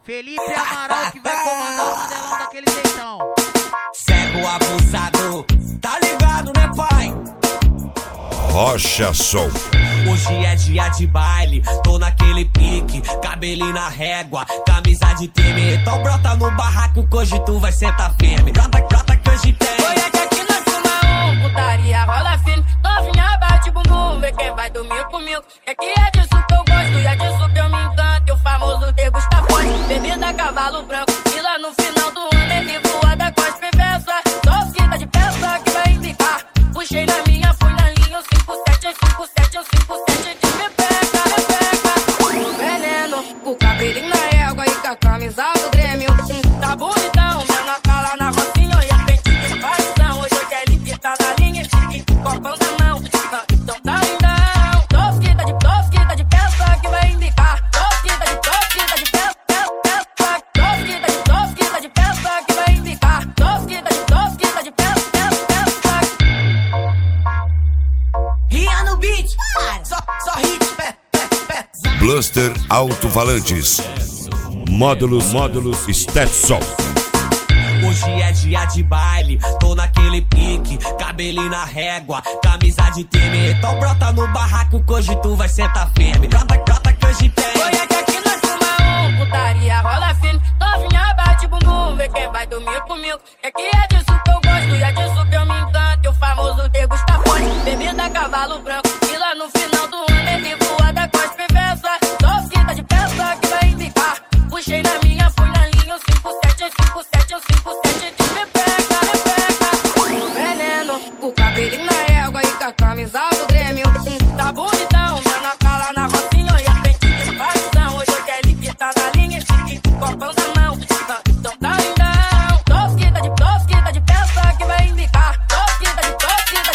Felipe Amaral que vai comandar o Mandelão daquele jeitão. Cego abusado, tá ligado, né, pai? Rocha Som. Hoje é dia de baile, tô naquele pique, cabelinho na régua, camisa de time. Então brota no barraco que hoje tu vai sentar firme. Brota que hoje tem. Olha que aqui nós fuma putaria rola firme. Novinha bate bumbum, vê quem vai dormir comigo. É que é disso que eu gosto e é disso que eu me encanto. E o famoso degusta forte, bebida cavalo branco. E lá no final do ano ele voa da costa e peça. Só quita de peça que vai indicar. Puxei na minha, fui na linha, eu 5-7, eu 5-7, eu 5-7 de rebeca. Veneno, o cabelinho na égua e com a camisa do Grêmio. Tá bonitão, menor cala na rocinha e a frente de paixão. Hoje eu quero ele que tá na linha e copão na mão. Então tá lindão, tosquita de peça que vai indicar. Tosquita de peça, tosquita de peça que vai indicar. Tosquita de peça. Ria no beat, só hit, pé. Bluster Alto-Falantes. Módulos Stetson. Hoje é dia de baile, tô naquele pique, cabelinho na régua, camisa de time. Então brota no barraco que hoje tu vai sentar firme. Brota que hoje tem. Olha que aqui nós fuma putaria rola firme. Novinha bate bumbum, vê quem vai dormir comigo. É que é disso que eu gosto e é disso que eu me encanto. E o famoso degusta forte, bebida cavalo branco. E lá no final do ano ele voa da costa e peça. Tosquita de peça que vai indicar. Puxei na minha, fui na linha, eu 5-7, eu 5-7, eu 5-7 de rebeca. Veneno, o cabelinho na égua e com a camisa do Grêmio. Tá bonitão, menor cala na rocinha e a frente de paixão. Hoje eu quero ele que tá na linha e copão na mão. Então tá lindão, tosquita de peça que vai indicar. Tosquita de peça,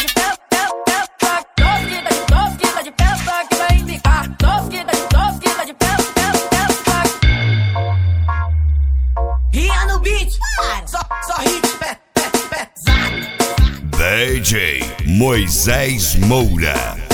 tosquita de peça que vai indicar. Tosquita de peça. Ria no beat, só hit, pé. DJ Moisés Moura.